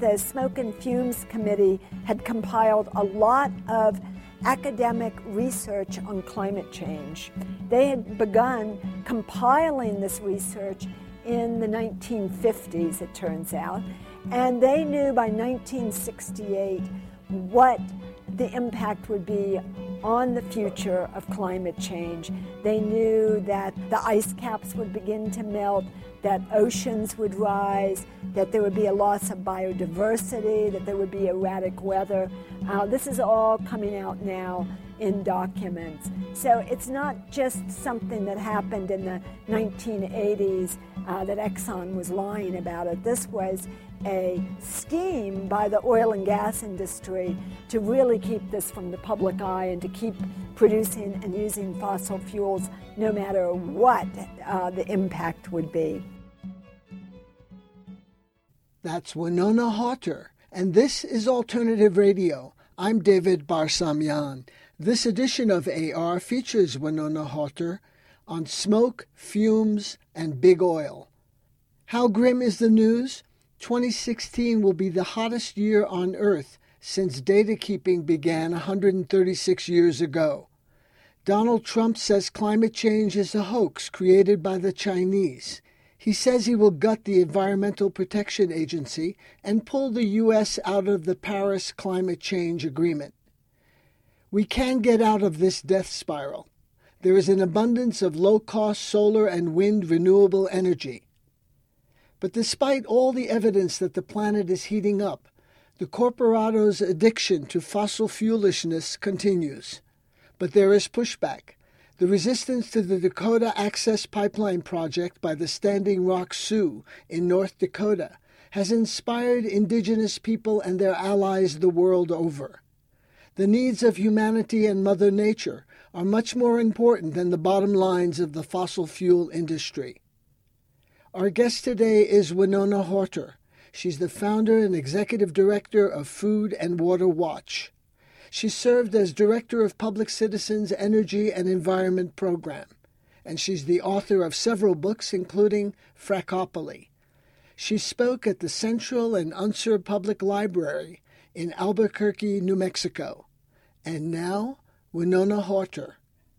the Smoke and Fumes Committee had compiled a lot of academic research on climate change. They had begun compiling this research in the 1950s, it turns out, and they knew by 1968 what the impact would be on the future of climate change. They knew that the ice caps would begin to melt, that oceans would rise, that there would be a loss of biodiversity, that there would be erratic weather. This is all coming out now in documents. So it's not just something that happened in the 1980s that Exxon was lying about it. This was a scheme by the oil and gas industry to really keep this from the public eye and to keep producing and using fossil fuels no matter what the impact would be. That's Winona Harter, and this is Alternative Radio. I'm David Barsamian. This edition of AR features Winona Harter on smoke, fumes, and big oil. How grim is the news? 2016 will be the hottest year on Earth since data keeping began 136 years ago. Donald Trump says climate change is a hoax created by the Chinese. He says he will gut the Environmental Protection Agency and pull the U.S. out of the Paris Climate Change Agreement. We can get out of this death spiral. There is an abundance of low-cost solar and wind renewable energy. But despite all the evidence that the planet is heating up, the corporado's addiction to fossil fuelishness continues. But there is pushback. The resistance to the Dakota Access Pipeline project by the Standing Rock Sioux in North Dakota has inspired indigenous people and their allies the world over. The needs of humanity and Mother Nature are much more important than the bottom lines of the fossil fuel industry. Our guest today is Winona Harter. She's the founder and executive director of Food and Water Watch. She served as director of Public Citizens Energy and Environment Program, and she's the author of several books, including Frackopoly. She spoke at the Central and Unser Public Library in Albuquerque, New Mexico. And now, Winona Harter.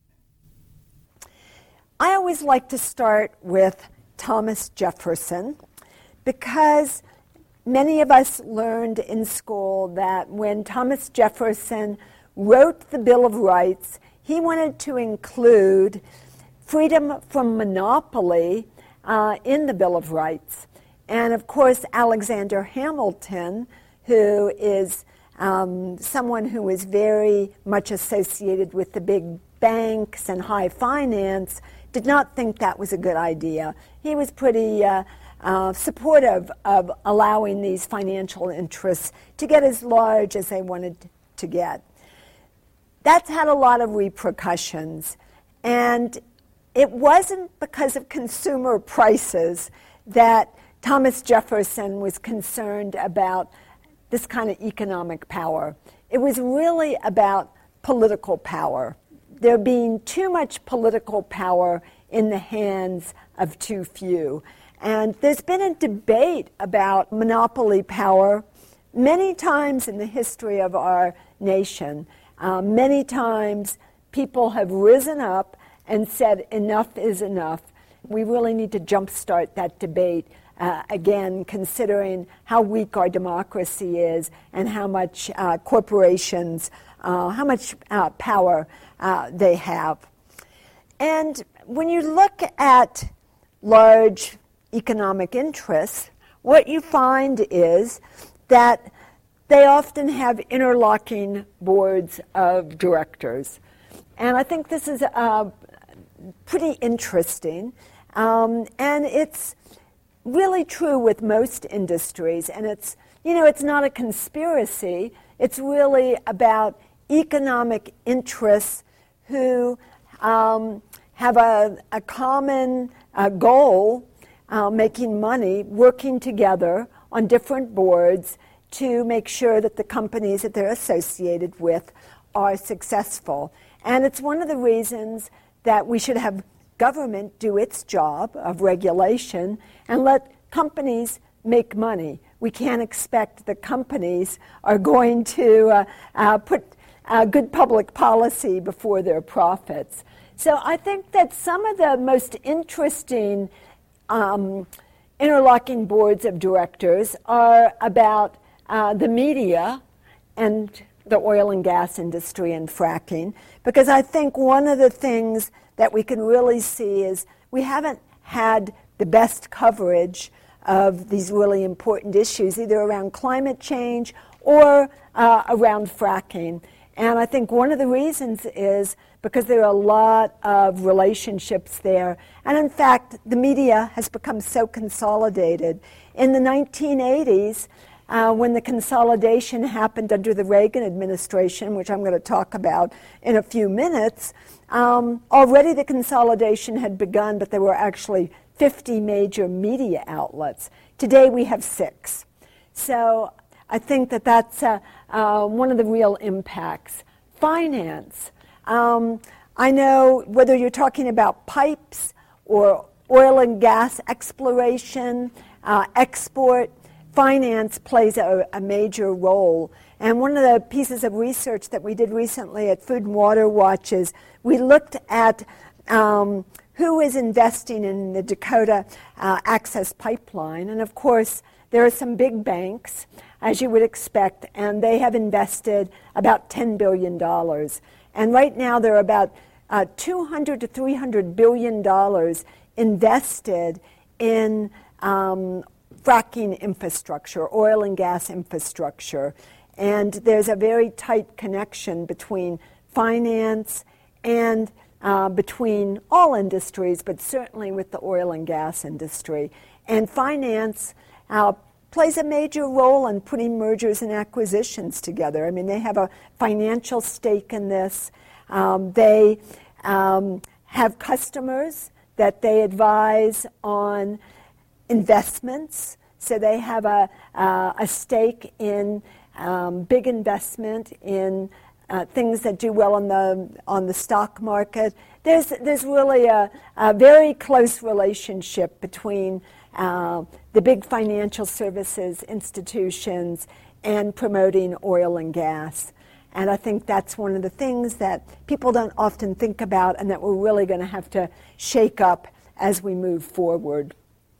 I always like to start with Thomas Jefferson, because many of us learned in school that when Thomas Jefferson wrote the Bill of Rights, he wanted to include freedom from monopoly in the Bill of Rights. And of course, Alexander Hamilton, who is someone who was very much associated with the big banks and high finance, did not think that was a good idea. He was pretty supportive of allowing these financial interests to get as large as they wanted to get. That's had a lot of repercussions, and it wasn't because of consumer prices that Thomas Jefferson was concerned about this kind of economic power. It was really about political power. There being too much political power in the hands of too few. And there's been a debate about monopoly power many times in the history of our nation. Many times people have risen up and said enough is enough. We really need to jumpstart that debate, again, considering how weak our democracy is and how much corporations, how much power they have. And when you look at large economic interests, what you find is that they often have interlocking boards of directors. And I think this is pretty interesting. And it's really true with most industries. And it's not a conspiracy. It's really about economic interests who have a common goal, making money, working together on different boards to make sure that the companies that they're associated with are successful. And it's one of the reasons that we should have government do its job of regulation and let companies make money we can't expect the companies are going to put good public policy before their profits. So I think that some of the most interesting interlocking boards of directors are about the media and the oil and gas industry and fracking, because I think one of the things that we can really see is we haven't had the best coverage of these really important issues, either around climate change or around fracking. And I think one of the reasons is because there are a lot of relationships there. And in fact, the media has become so consolidated. In the 1980s, when the consolidation happened under the Reagan administration, which I'm going to talk about in a few minutes, already the consolidation had begun, but there were actually 50 major media outlets. Today we have 6. So I think that that's one of the real impacts. Finance. I know whether you're talking about pipes or oil and gas exploration, export, finance plays a major role. And one of the pieces of research that we did recently at Food and Water Watch is we looked at who is investing in the Dakota Access Pipeline. And of course, there are some big banks, as you would expect, and they have invested about $10 billion. And right now there are about $200 to $300 billion invested in fracking infrastructure, oil and gas infrastructure. And there's a very tight connection between finance and between all industries, but certainly with the oil and gas industry. And finance plays a major role in putting mergers and acquisitions together. I mean, they have a financial stake in this. They have customers that they advise on investments, so they have a stake in big investment in things that do well on the stock market. There's really a very close relationship between the big financial services institutions and promoting oil and gas. And I think that's one of the things that people don't often think about and that we're really going to have to shake up as we move forward.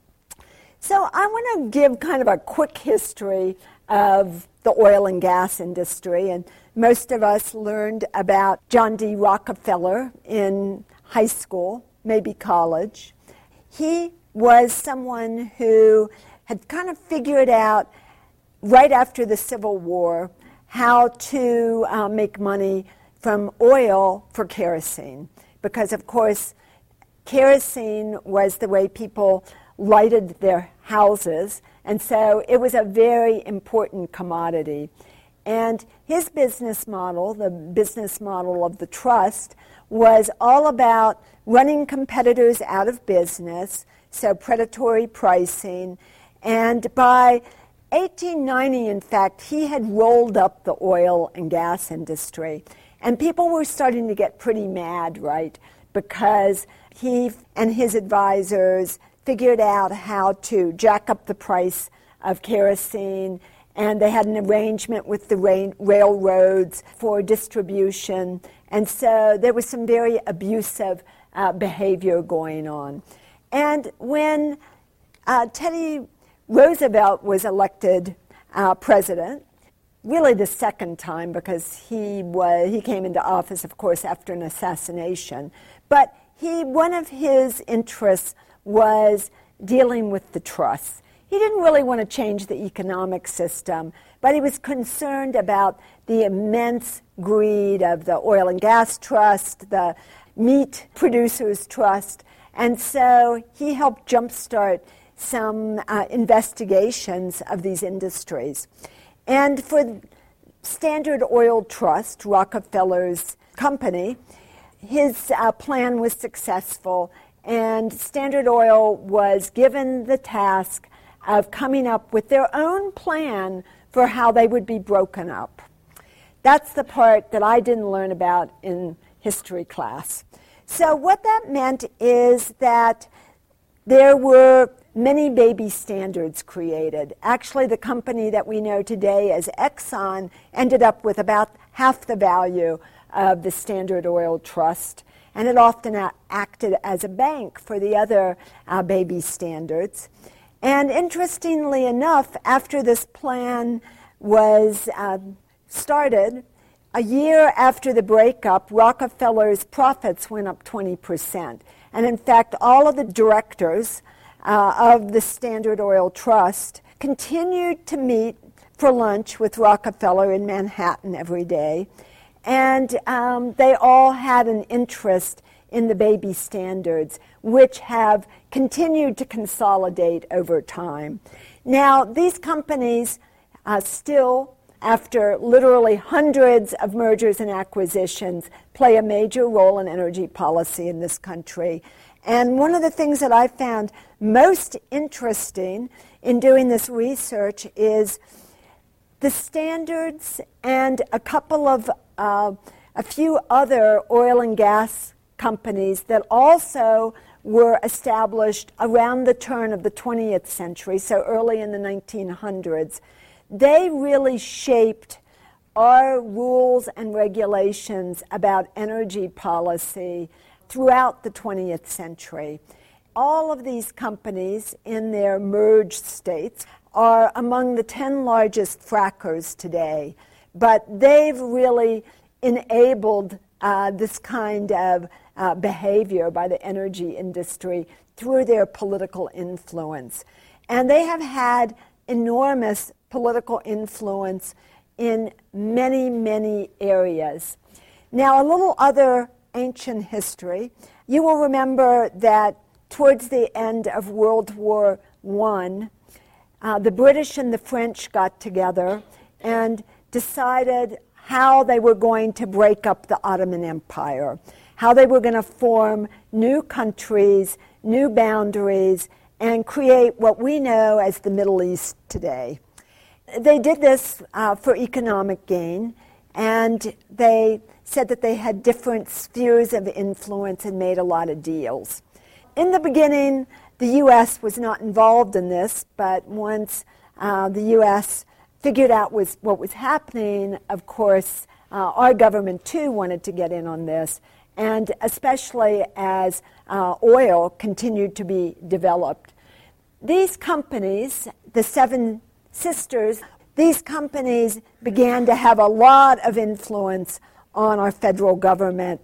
So I want to give kind of a quick history of the oil and gas industry. And most of us learned about John D. Rockefeller in high school, maybe college. He was someone who had kind of figured out right after the Civil War how to make money from oil for kerosene. Because, of course, kerosene was the way people lighted their houses, and so it was a very important commodity. And his business model, the business model of the trust, was all about running competitors out of business, so predatory pricing. And by 1890, in fact, he had rolled up the oil and gas industry. And people were starting to get pretty mad, right? Because he and his advisors figured out how to jack up the price of kerosene, and they had an arrangement with the railroads for distribution. And so there was some very abusive behavior going on. And when Teddy Roosevelt was elected president, really the second time, because he came into office, of course, after an assassination, but one of his interests was dealing with the trusts. He didn't really want to change the economic system, but he was concerned about the immense greed of the oil and gas trust, the meat producers trust, and so he helped jumpstart some investigations of these industries. And for Standard Oil Trust, Rockefeller's company, his plan was successful, and Standard Oil was given the task of coming up with their own plan for how they would be broken up. That's the part that I didn't learn about in history class. So what that meant is that there were many baby standards created. Actually, the company that we know today as Exxon ended up with about half the value of the Standard Oil Trust, and it often acted as a bank for the other baby standards. And interestingly enough, after this plan was started, a year after the breakup, Rockefeller's profits went up 20%. And in fact, all of the directors of the Standard Oil Trust continued to meet for lunch with Rockefeller in Manhattan every day. And they all had an interest in the baby standards, which have continued to consolidate over time. Now, these companies still, after literally hundreds of mergers and acquisitions, play a major role in energy policy in this country. And one of the things that I found most interesting in doing this research is the standards and a few other oil and gas companies that also were established around the turn of the 20th century, so early in the 1900s. They really shaped our rules and regulations about energy policy throughout the 20th century. All of these companies in their merged states are among the 10 largest frackers today, but they've really enabled this kind of behavior by the energy industry through their political influence. And they have had enormous political influence in many, many areas. Now, a little other ancient history. You will remember that towards the end of World War I, the British and the French got together and decided how they were going to break up the Ottoman Empire, how they were going to form new countries, new boundaries, and create what we know as the Middle East today. They did this for economic gain, and they said that they had different spheres of influence and made a lot of deals. In the beginning, the U.S. was not involved in this, but once the U.S. figured out what was happening, of course, our government too wanted to get in on this, and especially as oil continued to be developed. These companies, the Seven Sisters, these companies began to have a lot of influence on our federal government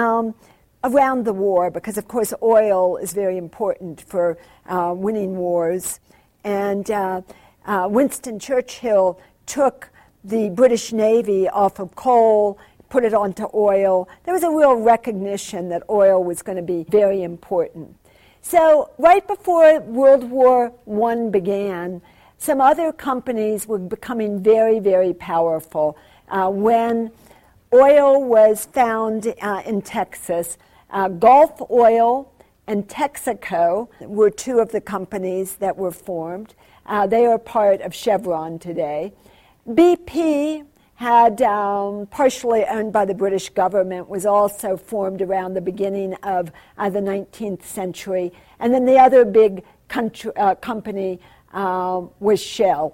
around the war, because of course oil is very important for winning wars. And Winston Churchill took the British Navy off of coal, put it onto oil. There was a real recognition that oil was going to be very important. So right before World War I began, some other companies were becoming very, very powerful. When oil was found in Texas, Gulf Oil and Texaco were two of the companies that were formed. They are part of Chevron today. BP had partially owned by the British government, was also formed around the beginning of the 19th century. And then the other big company was Shell.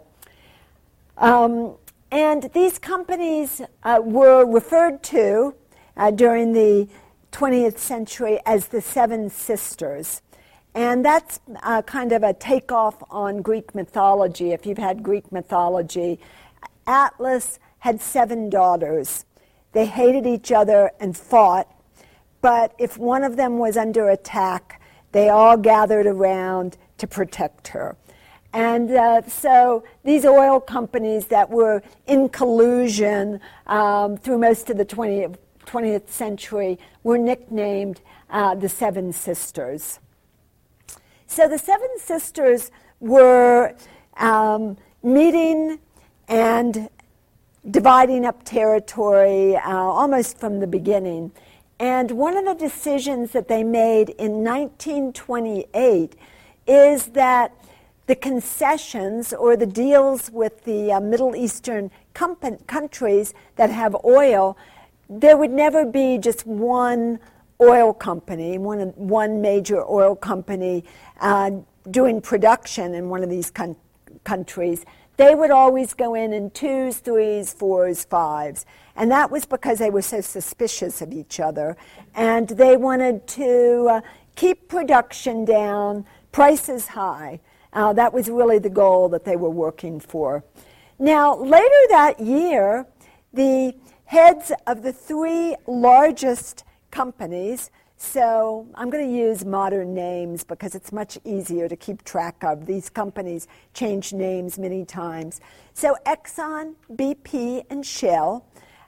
And these companies were referred to during the 20th century as the Seven Sisters. And that's kind of a takeoff on Greek mythology. If you've had Greek mythology, Atlas had 7 daughters. They hated each other and fought, but if one of them was under attack, they all gathered around to protect her. And so these oil companies that were in collusion through most of the 20th century were nicknamed the Seven Sisters. So the Seven Sisters were meeting and dividing up territory almost from the beginning. And one of the decisions that they made in 1928 is that the concessions or the deals with the Middle Eastern countries that have oil, there would never be just one oil company, one major oil company doing production in one of these countries, they would always go in 2s, 3s, 4s, 5s. And that was because they were so suspicious of each other. And they wanted to keep production down, prices high. That was really the goal that they were working for. Now, later that year, the heads of the 3 largest companies, so I'm going to use modern names because it's much easier to keep track of. These companies change names many times. So Exxon, BP, and Shell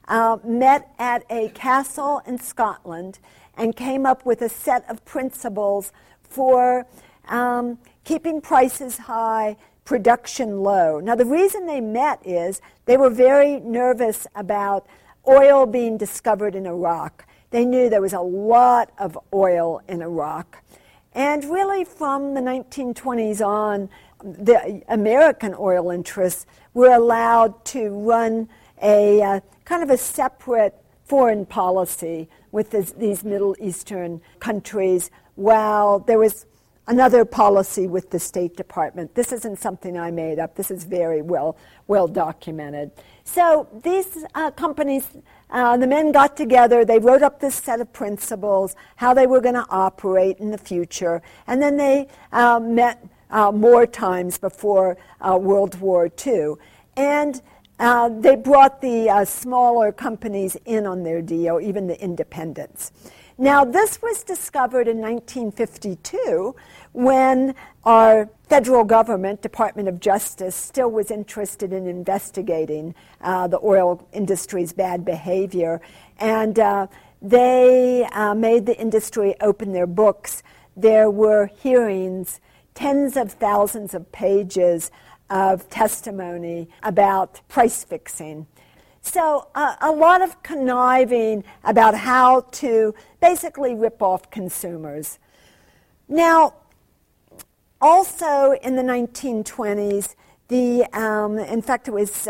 met at a castle in Scotland and came up with a set of principles for keeping prices high, production low. Now, the reason they met is they were very nervous about oil being discovered in Iraq. They knew there was a lot of oil in Iraq. And really from the 1920s on, the American oil interests were allowed to run a kind of a separate foreign policy with these Middle Eastern countries, while there was another policy with the State Department. This isn't something I made up. This is very well documented. So these companies, the men got together, they wrote up this set of principles, how they were going to operate in the future, and then they met more times before World War II. And they brought the smaller companies in on their deal, even the independents. Now, this was discovered in 1952 when our federal government, Department of Justice, still was interested in investigating the oil industry's bad behavior. And they made the industry open their books. There were hearings, tens of thousands of pages of testimony about price fixing. So a lot of conniving about how to basically rip off consumers. Now, also in the 1920s, in fact it was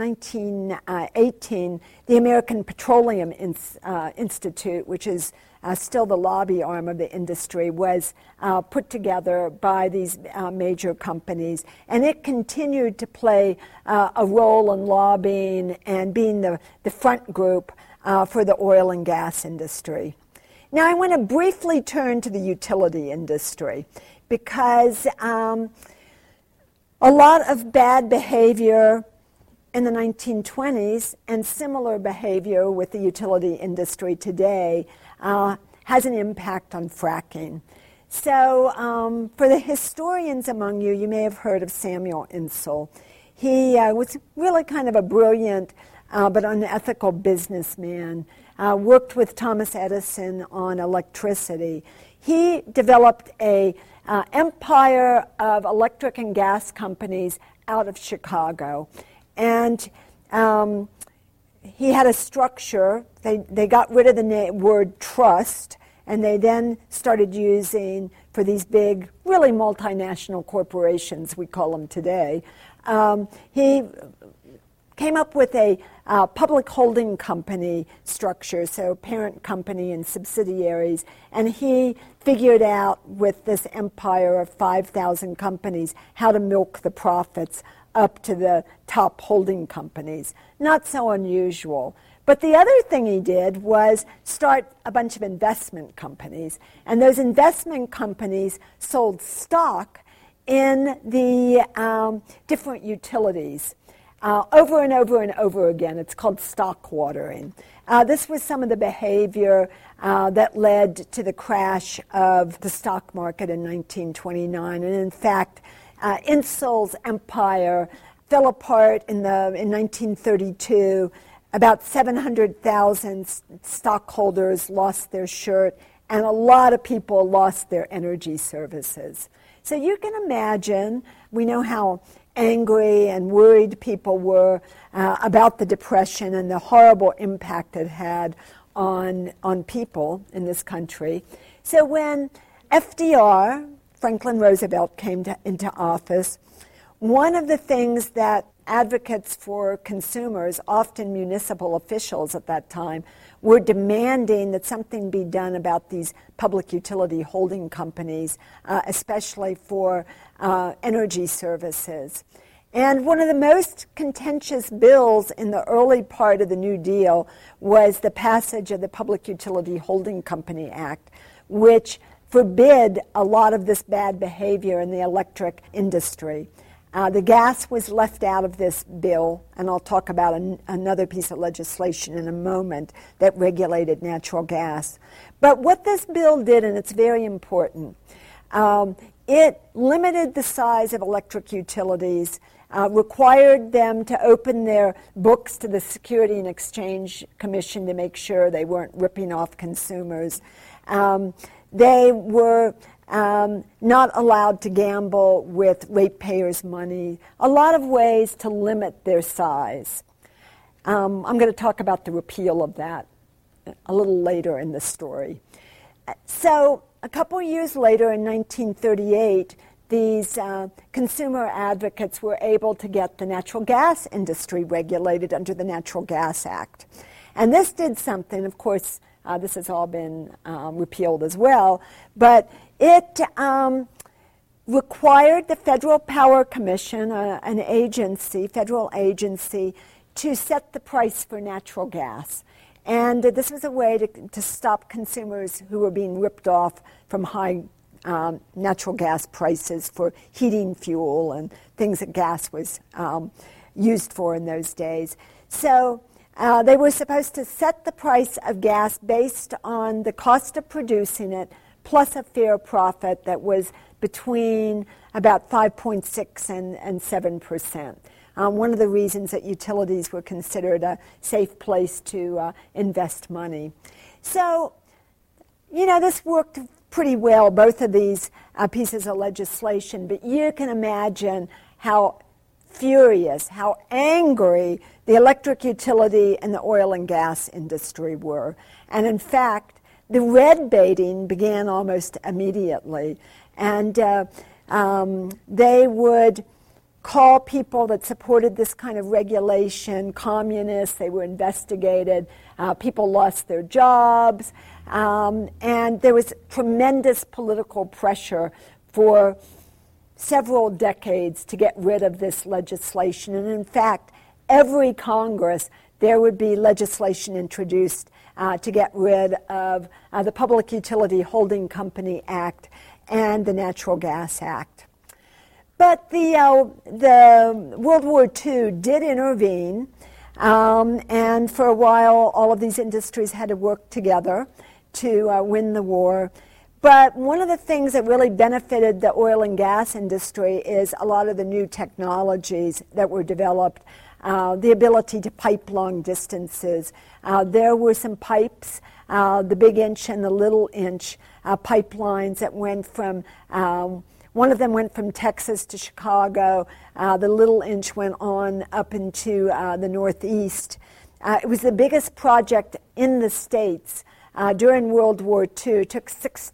1918, the American Petroleum Institute, which is still the lobby arm of the industry, was put together by these major companies. And it continued to play a role in lobbying and being the front group for the oil and gas industry. Now I want to briefly turn to the utility industry because a lot of bad behavior in the 1920s and similar behavior with the utility industry today has an impact on fracking. So for the historians among you, you may have heard of Samuel Insull. He was really kind of a brilliant but unethical businessman, worked with Thomas Edison on electricity. He developed a empire of electric and gas companies out of Chicago. And he had a structure. They got rid of the word trust, and they then started using, for these big, really multinational corporations, we call them today, he came up with a public holding company structure, so parent company and subsidiaries, and he figured out with this empire of 5,000 companies how to milk the profits up to the top holding companies. Not so unusual. But the other thing he did was start a bunch of investment companies, and those investment companies sold stock in the different utilities over and over and over again. It's called stock watering. This was some of the behavior that led to the crash of the stock market in 1929. And in fact, Insull's empire fell apart in 1932. About 700,000 stockholders lost their shirt, and a lot of people lost their energy services. So you can imagine, we know how angry and worried people were about the Depression and the horrible impact it had on people in this country. So when FDR, Franklin Roosevelt, came into office, one of the things that advocates for consumers, often municipal officials at that time, were demanding that something be done about these public utility holding companies, especially for energy services. And one of the most contentious bills in the early part of the New Deal was the passage of the Public Utility Holding Company Act, which forbid a lot of this bad behavior in the electric industry. The gas was left out of this bill, and I'll talk about another piece of legislation in a moment that regulated natural gas. But what this bill did, and it's very important, it limited the size of electric utilities, required them to open their books to the Security and Exchange Commission to make sure they weren't ripping off consumers. They were not allowed to gamble with ratepayers' money, a lot of ways to limit their size. I'm going to talk about the repeal of that a little later in the story. So a couple of years later, in 1938, these consumer advocates were able to get the natural gas industry regulated under the Natural Gas Act. And this did something, of course, this has all been repealed as well, but it required the Federal Power Commission, an agency, federal agency, to set the price for natural gas. And this was a way to stop consumers who were being ripped off from high natural gas prices for heating fuel and things that gas was used for in those days. So they were supposed to set the price of gas based on the cost of producing it plus a fair profit that was between about 5.6 and 7%. One of the reasons that utilities were considered a safe place to invest money. So, this worked pretty well, both of these pieces of legislation, but you can imagine how furious, how angry the electric utility and the oil and gas industry were. And in fact, the red baiting began almost immediately. And they would call people that supported this kind of regulation communists. They were investigated. People lost their jobs. And there was tremendous political pressure for several decades to get rid of this legislation. And in fact, every Congress, there would be legislation introduced to get rid of the Public Utility Holding Company Act and the Natural Gas Act. But the World War II did intervene, and for a while all of these industries had to work together to win the war. But one of the things that really benefited the oil and gas industry is a lot of the new technologies that were developed, the ability to pipe long distances. There were some pipes, the big inch and the little inch pipelines that went from, one of them went from Texas to Chicago. The little inch went on up into the Northeast. It was the biggest project in the States. During World War II, it took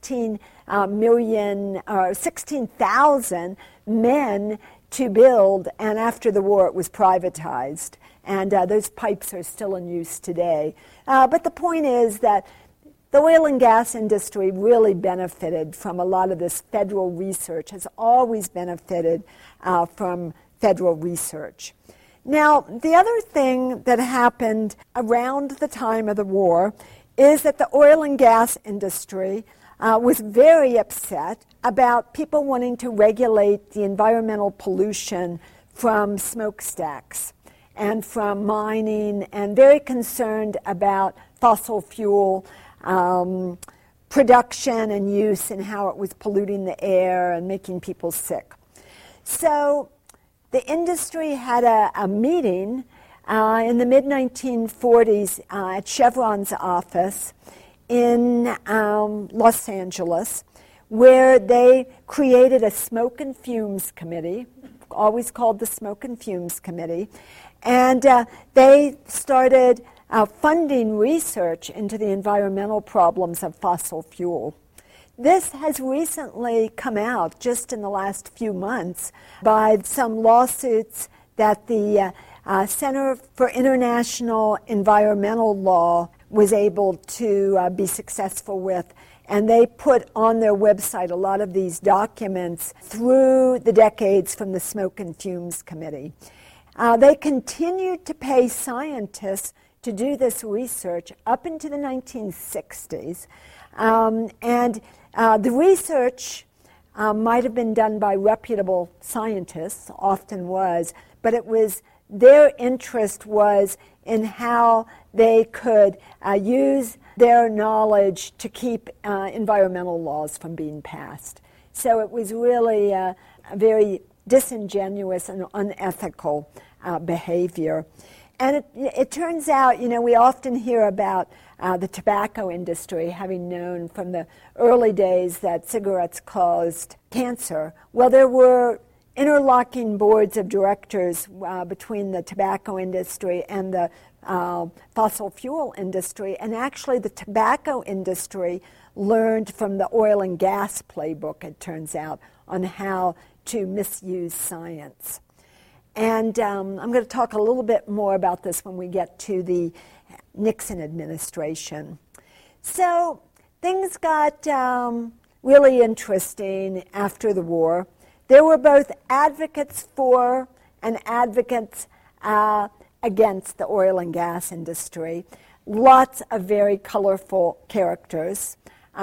16,000 men to build, and after the war it was privatized. And those pipes are still in use today. But the point is that the oil and gas industry really benefited from a lot of this federal research, has always benefited from federal research. Now, the other thing that happened around the time of the war is that the oil and gas industry was very upset about people wanting to regulate the environmental pollution from smokestacks and from mining, and very concerned about fossil fuel production and use and how it was polluting the air and making people sick. So the industry had a meeting in the mid-1940s at Chevron's office in Los Angeles, where they created a smoke and fumes committee, always called the Smoke and Fumes Committee, and they started funding research into the environmental problems of fossil fuel. This has recently come out, just in the last few months, by some lawsuits that the Center for International Environmental Law was able to be successful with. And they put on their website a lot of these documents through the decades from the Smoke and Fumes Committee. They continued to pay scientists to do this research up into the 1960s. The research might have been done by reputable scientists, often was, but their interest was in how they could use their knowledge to keep environmental laws from being passed. So it was really a very disingenuous and unethical behavior. And it turns out, we often hear about the tobacco industry having known from the early days that cigarettes caused cancer. Well, there were interlocking boards of directors between the tobacco industry and the fossil fuel industry, and actually the tobacco industry learned from the oil and gas playbook, it turns out, on how to misuse science. And I'm going to talk a little bit more about this when we get to the Nixon administration. So things got really interesting after the war. There were both advocates for and advocates against the oil and gas industry. Lots of very colorful characters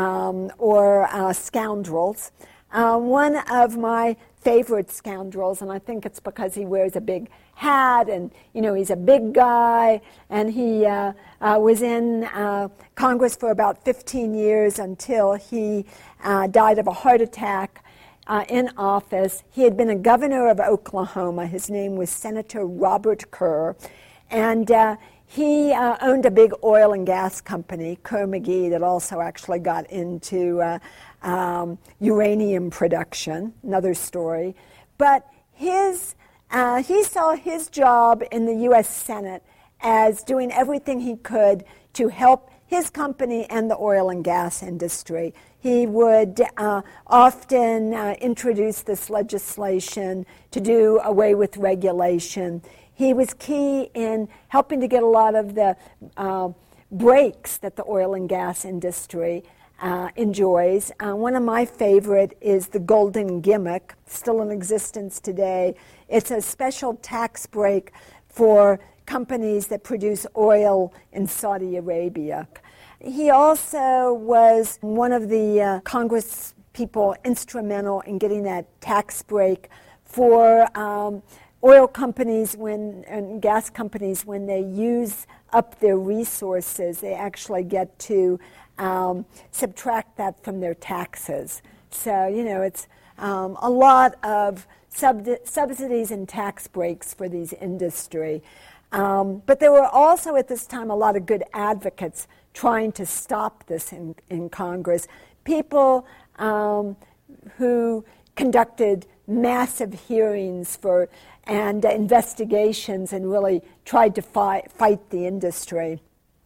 or scoundrels. One of my favorite scoundrels, and I think it's because he wears a big hat and, he's a big guy, and he was in Congress for about 15 years until he died of a heart attack in office. He had been a governor of Oklahoma. His name was Senator Robert Kerr, and he owned a big oil and gas company, Kerr-McGee, that also actually got into uranium production, another story. But he saw his job in the U.S. Senate as doing everything he could to help his company and the oil and gas industry. He would often introduce this legislation to do away with regulation. He was key in helping to get a lot of the breaks that the oil and gas industry enjoys. One of my favorite is the Golden Gimmick, still in existence today. It's a special tax break for companies that produce oil in Saudi Arabia. He also was one of the Congress people instrumental in getting that tax break for oil companies and gas companies. When they use up their resources, they actually get to subtract that from their taxes. So, it's a lot of subsidies and tax breaks for these industry. But there were also at this time a lot of good advocates trying to stop this in Congress. People who conducted massive hearings and investigations and really tried to fight the industry.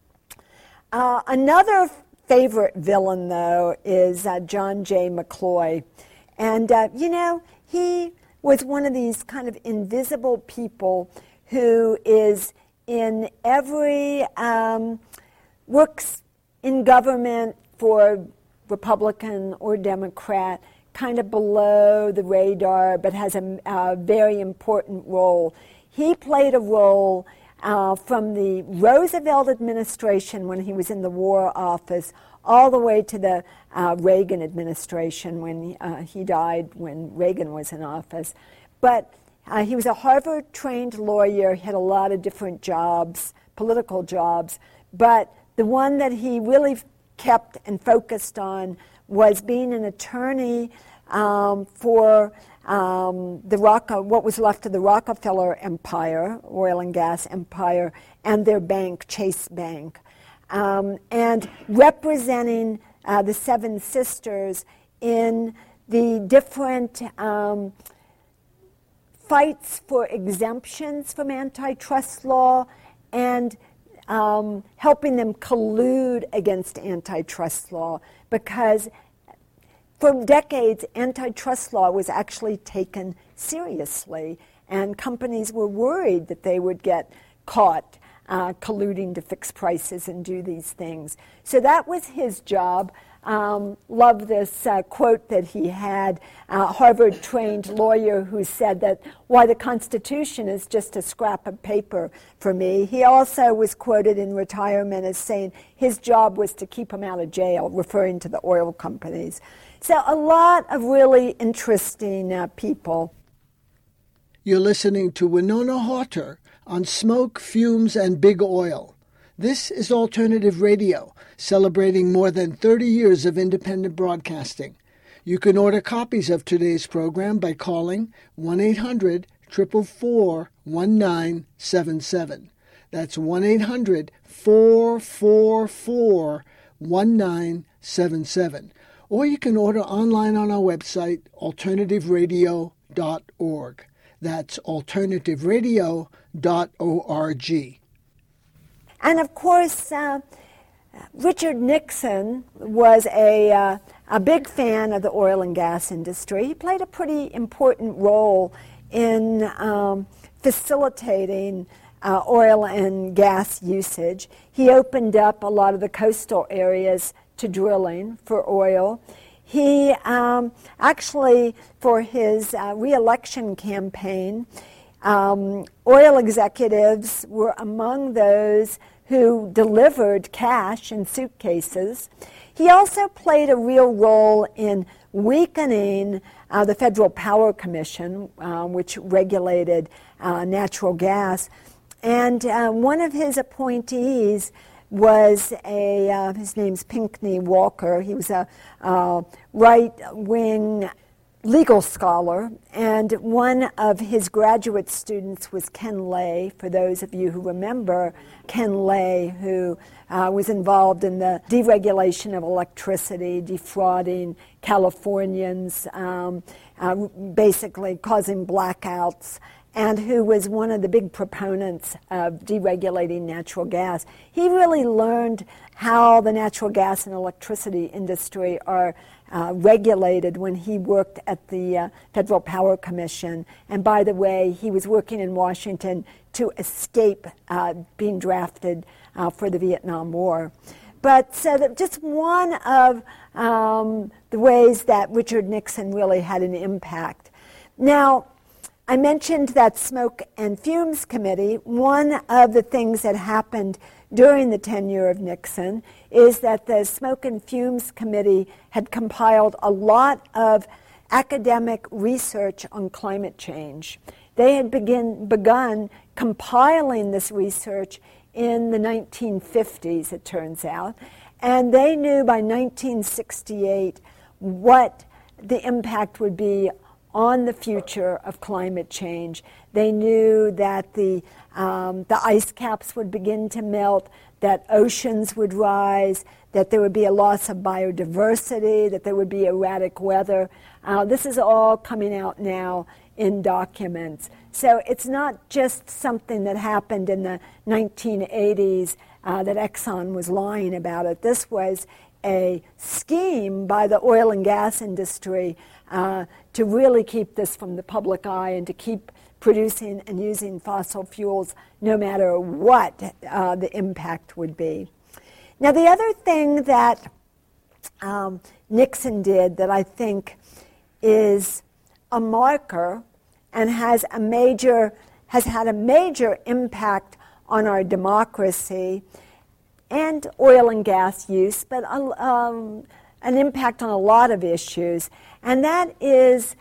Another favorite villain, though, is John J. McCloy. And, he was one of these kind of invisible people who is in every, works in government for Republican or Democrat, kind of below the radar, but has a very important role. He played a role from the Roosevelt administration when he was in the War Office all the way to the Reagan administration when he died when Reagan was in office. But he was a Harvard-trained lawyer. He had a lot of different jobs, political jobs, but the one that he really kept and focused on was being an attorney for what was left of the Rockefeller empire, oil and gas empire, and their bank, Chase Bank, and representing the Seven Sisters in the different fights for exemptions from antitrust law and helping them collude against antitrust law, because for decades, antitrust law was actually taken seriously, and companies were worried that they would get caught colluding to fix prices and do these things. So that was his job. Love this quote that he had, a Harvard-trained lawyer who said that, why the Constitution is just a scrap of paper for me. He also was quoted in retirement as saying his job was to keep him out of jail, referring to the oil companies. So a lot of really interesting people. You're listening to Winona Halter on Smoke, Fumes, and Big Oil. This is Alternative Radio, celebrating more than 30 years of independent broadcasting. You can order copies of today's program by calling 1-800-444-1977. That's 1-800-444-1977. Or you can order online on our website, alternativeradio.org. That's alternativeradio.org. And of course, Richard Nixon was a big fan of the oil and gas industry. He played a pretty important role in facilitating oil and gas usage. He opened up a lot of the coastal areas to drilling for oil. He actually, for his re-election campaign, oil executives were among those who delivered cash in suitcases. He also played a real role in weakening the Federal Power Commission, which regulated natural gas. And one of his appointees was his name's Pinckney Walker. He was a right-wing legal scholar, and one of his graduate students was Ken Lay, for those of you who remember Ken Lay, who was involved in the deregulation of electricity, defrauding Californians, basically causing blackouts, and who was one of the big proponents of deregulating natural gas. He really learned how the natural gas and electricity industry are regulated when he worked at the Federal Power Commission. And by the way, he was working in Washington to escape being drafted for the Vietnam War. But so that just one of the ways that Richard Nixon really had an impact. Now, I mentioned that Smoke and Fumes Committee. One of the things that happened during the tenure of Nixon is that the Smoke and Fumes Committee had compiled a lot of academic research on climate change. They had begun compiling this research in the 1950s, it turns out, and they knew by 1968 what the impact would be on the future of climate change. They knew that the ice caps would begin to melt, that oceans would rise, that there would be a loss of biodiversity, that there would be erratic weather. This is all coming out now in documents. So it's not just something that happened in the 1980s that Exxon was lying about it. This was a scheme by the oil and gas industry to really keep this from the public eye and to keep producing and using fossil fuels no matter what the impact would be. Now, the other thing that Nixon did that I think is a marker and has had a major impact on our democracy and oil and gas use, but an impact on a lot of issues, and that is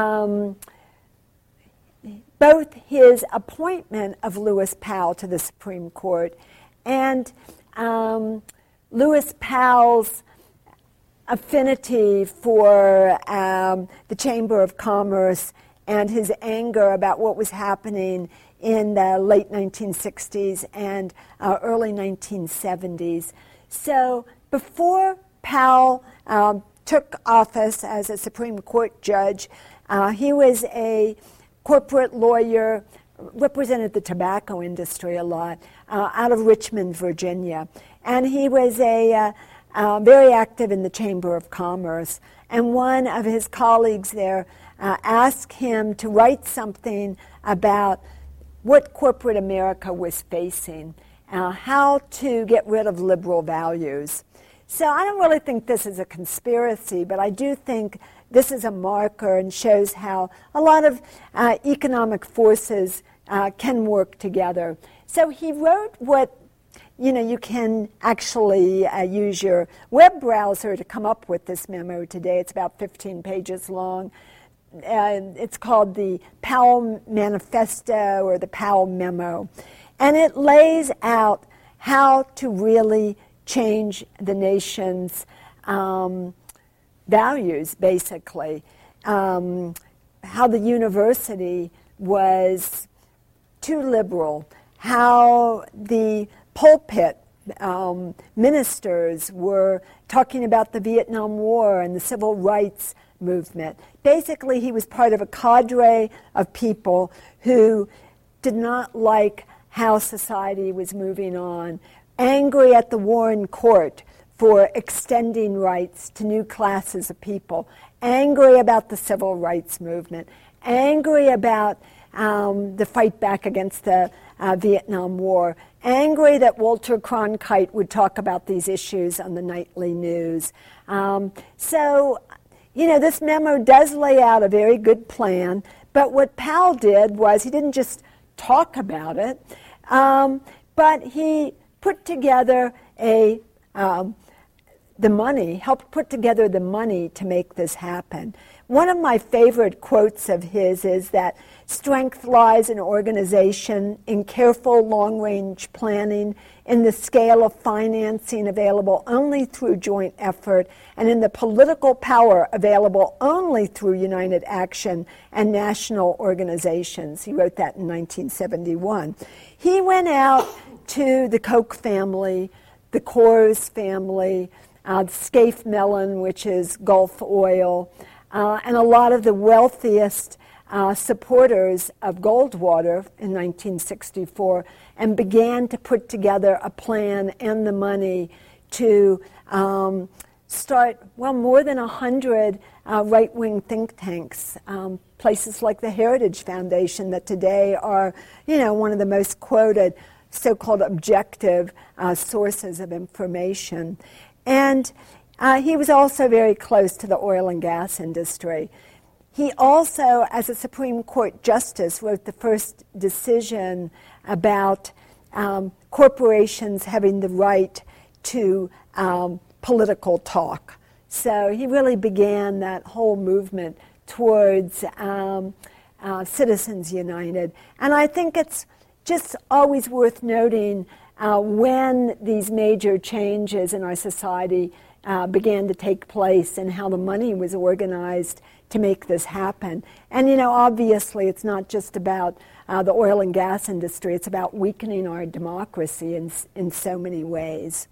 both his appointment of Lewis Powell to the Supreme Court and Lewis Powell's affinity for the Chamber of Commerce and his anger about what was happening in the late 1960s and early 1970s. So before Powell took office as a Supreme Court judge, he was a corporate lawyer, represented the tobacco industry a lot, out of Richmond, Virginia. And he was very active in the Chamber of Commerce. and one of his colleagues there asked him to write something about what corporate America was facing, how to get rid of liberal values. So I don't really think this is a conspiracy, but I do think this is a marker and shows how a lot of economic forces can work together. So he wrote what, you can actually use your web browser to come up with this memo today. It's about 15 pages long. It's called the Powell Manifesto or the Powell Memo. And it lays out how to really change the nation's values, basically. How the university was too liberal, how the pulpit ministers were talking about the Vietnam War and the civil rights movement. Basically, he was part of a cadre of people who did not like how society was moving on, angry at the Warren Court for extending rights to new classes of people, angry about the civil rights movement, angry about the fight back against the Vietnam War, angry that Walter Cronkite would talk about these issues on the nightly news. This memo does lay out a very good plan, but what Powell did was he didn't just talk about it, but he put together helped put together the money to make this happen. One of my favorite quotes of his is that strength lies in organization, in careful long-range planning, in the scale of financing available only through joint effort, and in the political power available only through united action and national organizations. He wrote that in 1971. He went out to the Koch family, the Coors family, Scaife Mellon, which is Gulf Oil, and a lot of the wealthiest supporters of Goldwater in 1964, and began to put together a plan and the money to start, more than 100 right-wing think tanks, places like the Heritage Foundation that today are, one of the most quoted so-called objective sources of information. And he was also very close to the oil and gas industry. He also, as a Supreme Court justice, wrote the first decision about corporations having the right to political talk. So he really began that whole movement towards Citizens United. And I think it's just always worth noting when these major changes in our society began to take place and how the money was organized to make this happen. And, obviously it's not just about the oil and gas industry, it's about weakening our democracy in so many ways.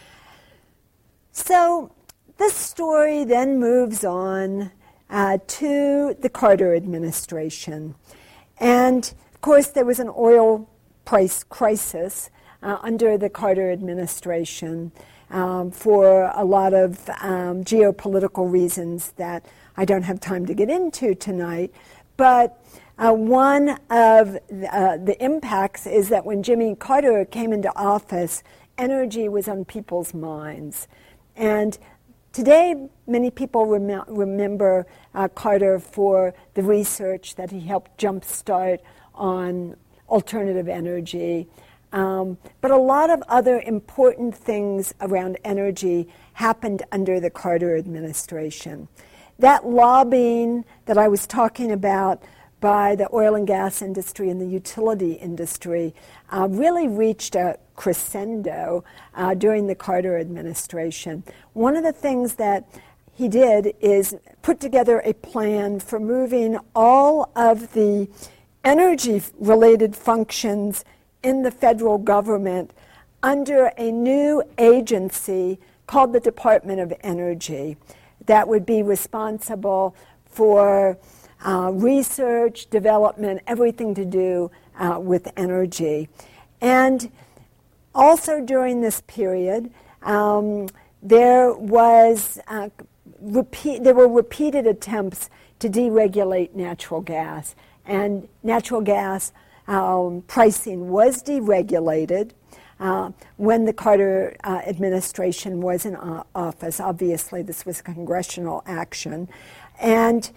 So this story then moves on to the Carter administration. And, of course, there was an oil price crisis under the Carter administration for a lot of geopolitical reasons that I don't have time to get into tonight. But one of the impacts is that when Jimmy Carter came into office, energy was on people's minds. And today, many people remember Carter for the research that he helped jumpstart on alternative energy. But a lot of other important things around energy happened under the Carter administration. That lobbying that I was talking about by the oil and gas industry and the utility industry really reached a crescendo during the Carter administration. One of the things that he did is put together a plan for moving all of the energy-related functions in the federal government under a new agency called the Department of Energy that would be responsible for research, development, everything to do with energy. And also during this period, there was there were repeated attempts to deregulate natural gas, and natural gas pricing was deregulated when the Carter administration was in office. Obviously, this was congressional action. And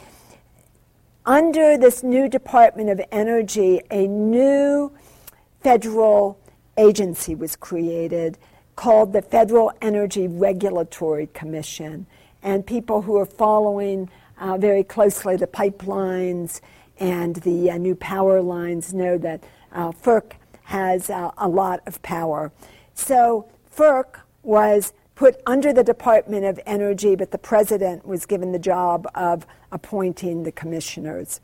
under this new Department of Energy, a new federal agency was created called the Federal Energy Regulatory Commission. And people who are following very closely the pipelines and the new power lines know that FERC has a lot of power. So FERC was put under the Department of Energy, but the president was given the job of appointing the commissioners.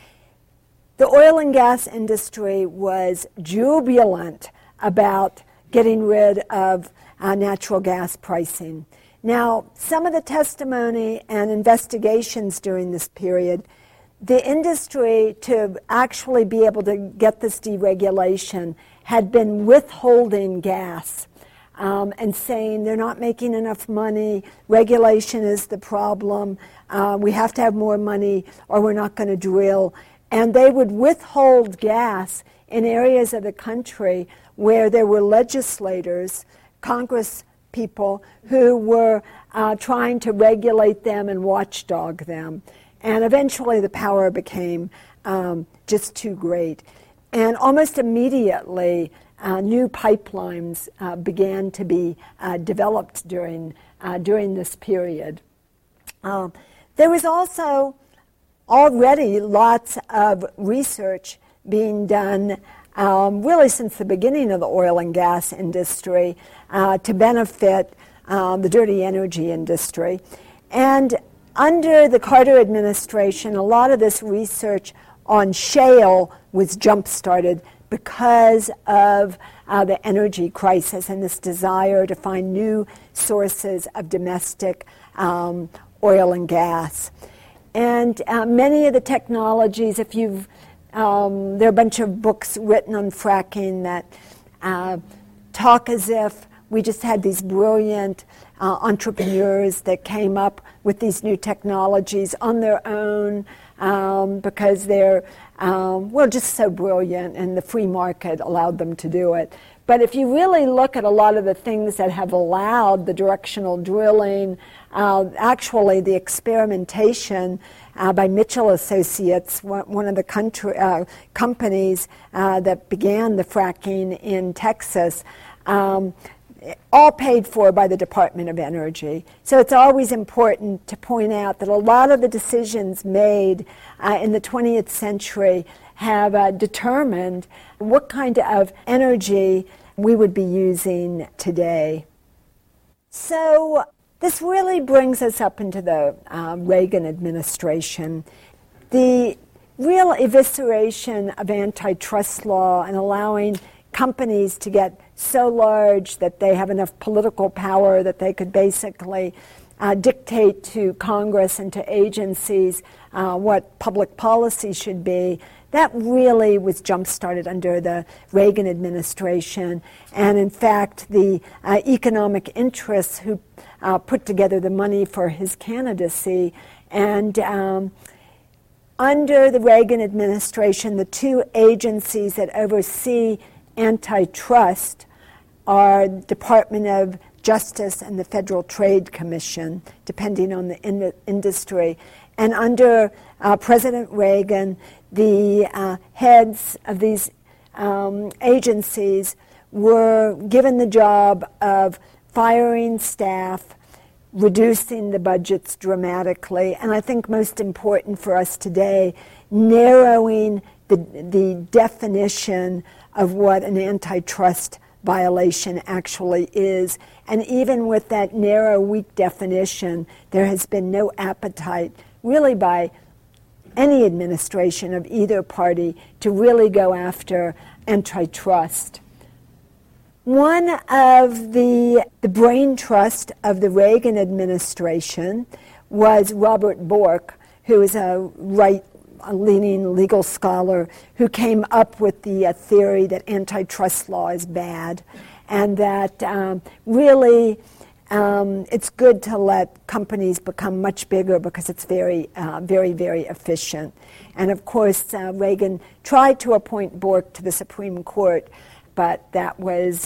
The oil and gas industry was jubilant about getting rid of natural gas pricing. Now, some of the testimony and investigations during this period, the industry, to actually be able to get this deregulation, had been withholding gas and saying they're not making enough money, regulation is the problem, we have to have more money or we're not going to drill. And they would withhold gas in areas of the country where there were legislators, Congress people, who were trying to regulate them and watchdog them. And eventually the power became just too great. And almost immediately, new pipelines began to be developed during this period. There was also already lots of research being done really since the beginning of the oil and gas industry to benefit the dirty energy industry. And under the Carter administration, a lot of this research on shale was jump-started because of the energy crisis and this desire to find new sources of domestic oil and gas. And many of the technologies, if you've there are a bunch of books written on fracking that talk as if we just had these brilliant entrepreneurs that came up with these new technologies on their own because they're, just so brilliant and the free market allowed them to do it. But if you really look at a lot of the things that have allowed the directional drilling, actually the experimentation by Mitchell Associates, one of the companies that began the fracking in Texas, all paid for by the Department of Energy. So it's always important to point out that a lot of the decisions made in the 20th century have determined what kind of energy we would be using today. So this really brings us up into the Reagan administration. The real evisceration of antitrust law and allowing companies to get so large that they have enough political power that they could basically dictate to Congress and to agencies what public policy should be. That really was jump-started under the Reagan administration. And in fact, the economic interests who put together the money for his candidacy. And under the Reagan administration, the two agencies that oversee antitrust are Department of Justice and the Federal Trade Commission, depending on the industry. And under President Reagan, the heads of these agencies were given the job of firing staff, reducing the budgets dramatically, and I think most important for us today, narrowing the definition of what an antitrust violation actually is. And even with that narrow, weak definition, there has been no appetite really by any administration of either party to really go after antitrust. One of the brain trust of the Reagan administration was Robert Bork, who is a right-leaning legal scholar who came up with the theory that antitrust law is bad and that really it's good to let companies become much bigger because it's very, very efficient. And of course, Reagan tried to appoint Bork to the Supreme Court, but that was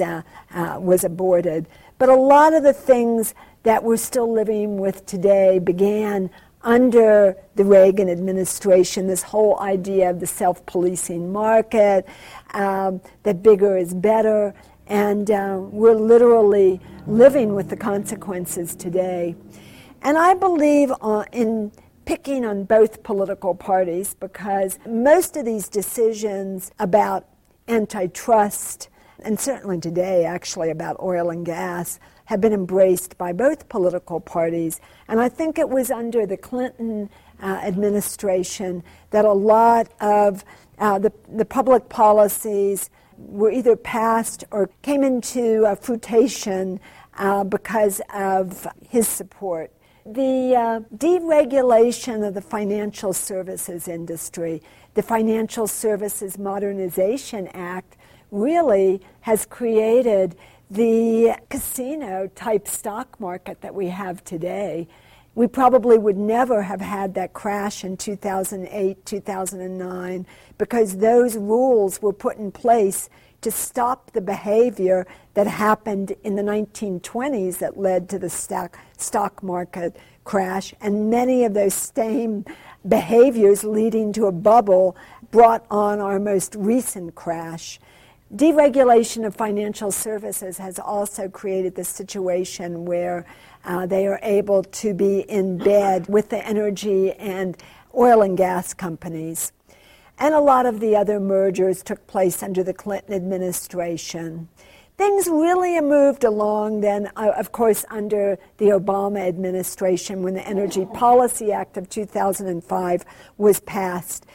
aborted. But a lot of the things that we're still living with today began under the Reagan administration, this whole idea of the self-policing market, that bigger is better, and we're literally living with the consequences today. And I believe in picking on both political parties because most of these decisions about antitrust, and certainly today actually about oil and gas, have been embraced by both political parties. And I think it was under the Clinton administration that a lot of the public policies were either passed or came into fruition because of his support. The deregulation of the financial services industry, the Financial Services Modernization Act, really has created the casino-type stock market that we have today. We probably would never have had that crash in 2008, 2009, because those rules were put in place to stop the behavior that happened in the 1920s that led to the stock market crash. And many of those same behaviors leading to a bubble brought on our most recent crash. Deregulation of financial services has also created this situation where they are able to be in bed with the energy and oil and gas companies. And a lot of the other mergers took place under the Clinton administration. Things really moved along then, of course, under the Obama administration when the Energy Policy Act of 2005 was passed.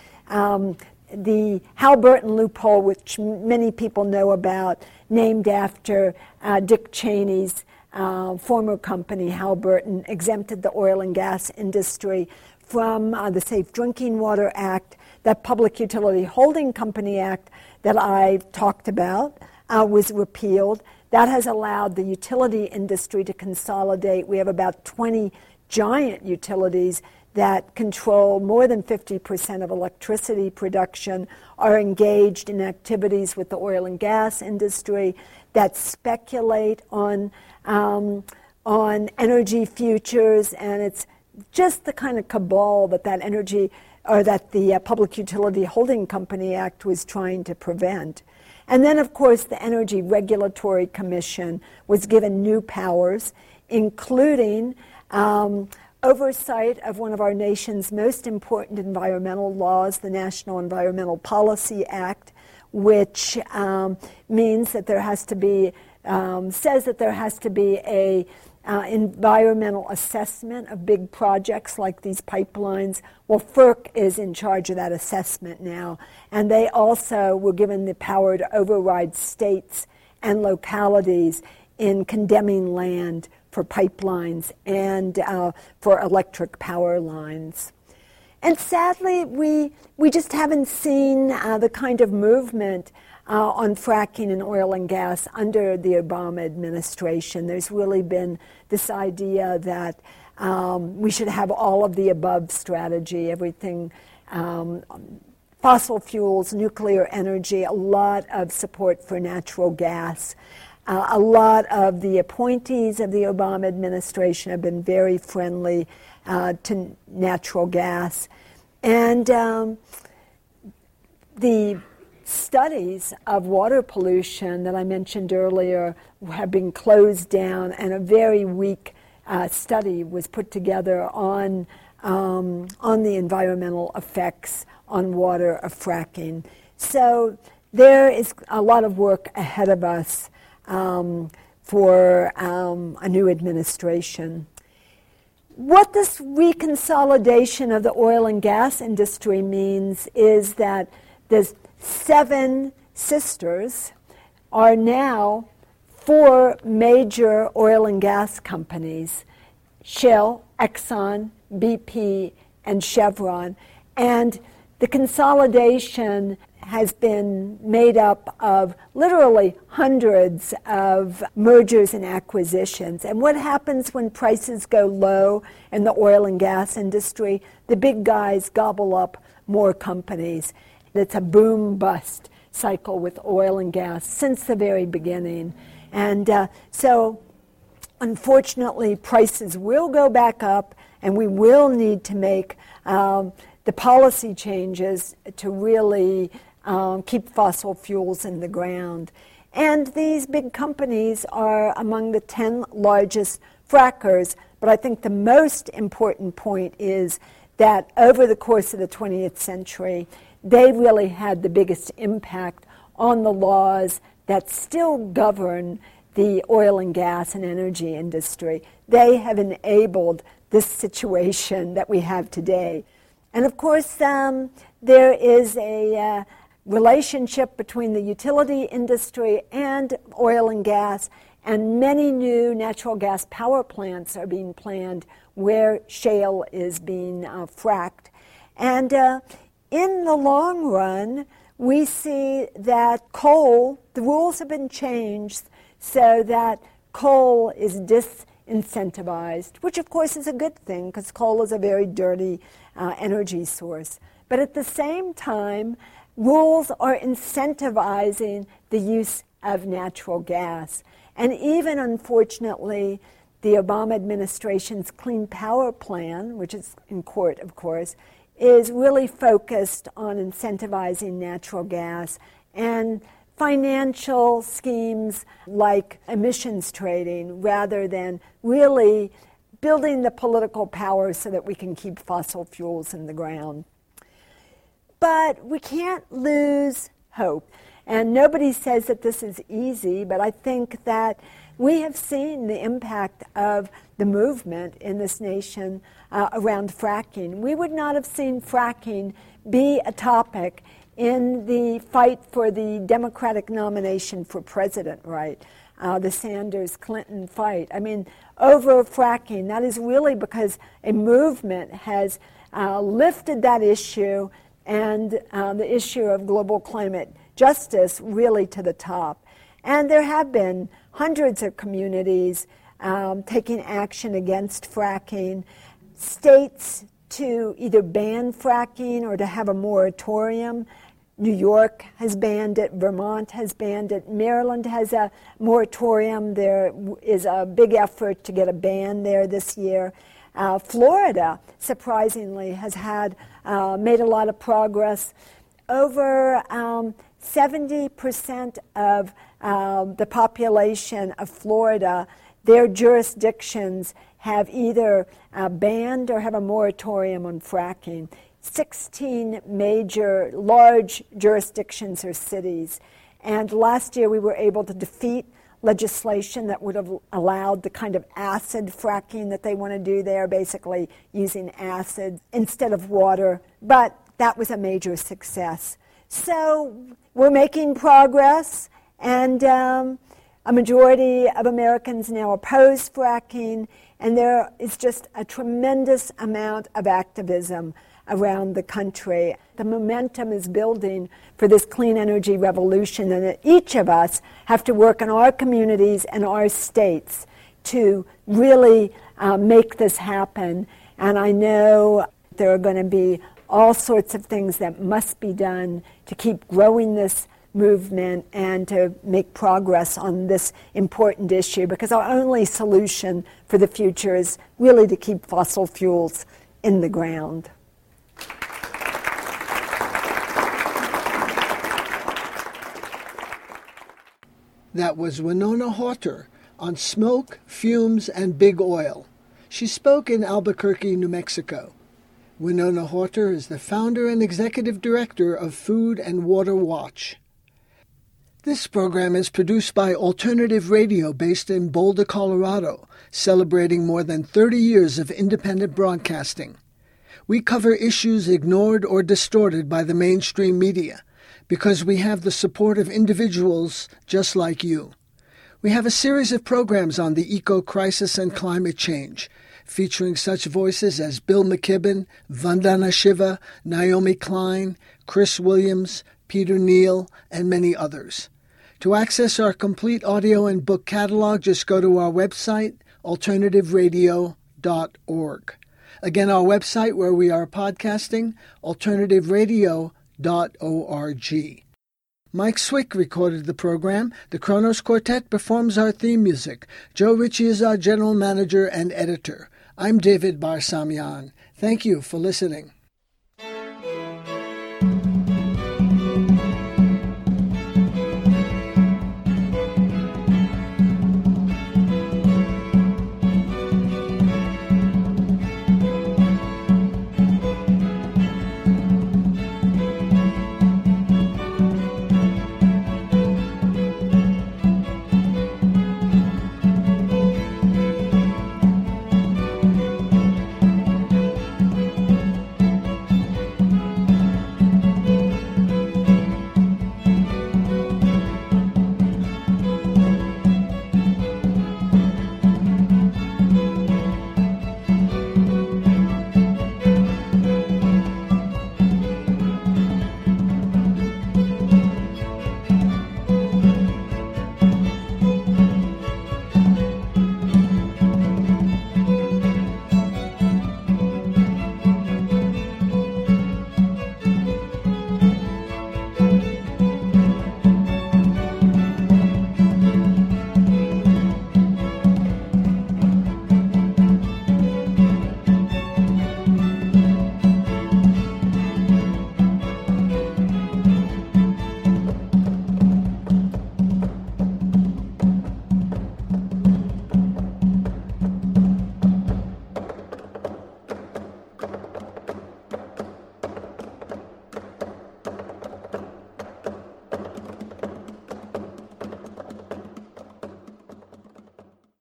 The Halliburton loophole, which many people know about, named after Dick Cheney's former company, Halliburton, exempted the oil and gas industry from the Safe Drinking Water Act. That Public Utility Holding Company Act that I've talked about was repealed. That has allowed the utility industry to consolidate. We have about 20 giant utilities that control more than 50% of electricity production, are engaged in activities with the oil and gas industry that speculate on energy futures, and it's just the kind of cabal that the Public Utility Holding Company Act was trying to prevent. And then, of course, the Energy Regulatory Commission was given new powers, including oversight of one of our nation's most important environmental laws, the National Environmental Policy Act, which means that there has to be, says that there has to be a environmental assessment of big projects like these pipelines. Well, FERC is in charge of that assessment now, and they also were given the power to override states and localities in condemning land for pipelines and for electric power lines. And sadly, we just haven't seen the kind of movement on fracking and oil and gas under the Obama administration. There's really been this idea that we should have all of the above strategy, everything, fossil fuels, nuclear energy, a lot of support for natural gas. A lot of the appointees of the Obama administration have been very friendly to natural gas. And the studies of water pollution that I mentioned earlier have been closed down, and a very weak study was put together on the environmental effects on water of fracking. So there is a lot of work ahead of us for a new administration. What this reconsolidation of the oil and gas industry means is that the 7 sisters are now 4 major oil and gas companies: Shell, Exxon, BP, and Chevron. And the consolidation has been made up of literally hundreds of mergers and acquisitions. And what happens when prices go low in the oil and gas industry? The big guys gobble up more companies. It's a boom-bust cycle with oil and gas since the very beginning. And so, unfortunately, prices will go back up, and we will need to make the policy changes to really keep fossil fuels in the ground. And these big companies are among the 10 largest frackers, but I think the most important point is that over the course of the 20th century, they really had the biggest impact on the laws that still govern the oil and gas and energy industry. They have enabled this situation that we have today. And of course, there is a relationship between the utility industry and oil and gas, and many new natural gas power plants are being planned where shale is being fracked. And in the long run, we see that coal, the rules have been changed so that coal is disincentivized, which of course is a good thing because coal is a very dirty energy source. But at the same time, rules are incentivizing the use of natural gas. And even, unfortunately, the Obama administration's Clean Power Plan, which is in court, of course, is really focused on incentivizing natural gas and financial schemes like emissions trading rather than really building the political power so that we can keep fossil fuels in the ground. But we can't lose hope. And nobody says that this is easy, but I think that we have seen the impact of the movement in this nation around fracking. We would not have seen fracking be a topic in the fight for the Democratic nomination for president, right? The Sanders-Clinton fight. I mean, over fracking, that is really because a movement has lifted that issue and the issue of global climate justice really to the top. And there have been hundreds of communities taking action against fracking, states to either ban fracking or to have a moratorium. New York has banned it, Vermont has banned it, Maryland has a moratorium. There is a big effort to get a ban there this year. Florida, surprisingly, has made a lot of progress. Over 70% of the population of Florida, their jurisdictions have either banned or have a moratorium on fracking. 16 major large jurisdictions or cities. And last year we were able to defeat legislation that would have allowed the kind of acid fracking that they want to do there, basically using acid instead of water. But that was a major success. So we're making progress, and a majority of Americans now oppose fracking, and there is just a tremendous amount of activism around the country. The momentum is building for this clean energy revolution, and each of us have to work in our communities and our states to really make this happen. And I know there are going to be all sorts of things that must be done to keep growing this movement and to make progress on this important issue, because our only solution for the future is really to keep fossil fuels in the ground. That was Winona Horter on smoke, fumes, and big oil. She spoke in Albuquerque, New Mexico. Winona Horter is the founder and executive director of Food and Water Watch. This program is produced by Alternative Radio based in Boulder, Colorado, celebrating more than 30 years of independent broadcasting. We cover issues ignored or distorted by the mainstream media, because we have the support of individuals just like you. We have a series of programs on the eco-crisis and climate change, featuring such voices as Bill McKibben, Vandana Shiva, Naomi Klein, Chris Williams, Peter Neal, and many others. To access our complete audio and book catalog, just go to our website, alternativeradio.org. Again, our website where we are podcasting, alternativeradio.org. Mike Swick recorded the program. The Kronos Quartet performs our theme music. Joe Ritchie is our general manager and editor. I'm David Barsamian. Thank you for listening.